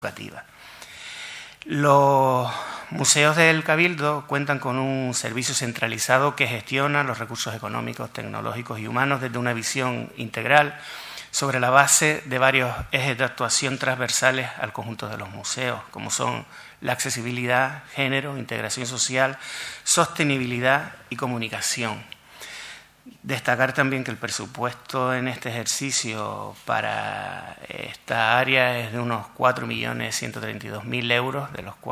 educativa. Los museos del Cabildo cuentan con un servicio centralizado que gestiona los recursos económicos, tecnológicos y humanos desde una visión integral sobre la base de varios ejes de actuación transversales al conjunto de los museos, como son la accesibilidad, género, integración social, sostenibilidad y comunicación. Destacar también que el presupuesto en este ejercicio para esta área es de unos 4.132.000 euros, de los cuales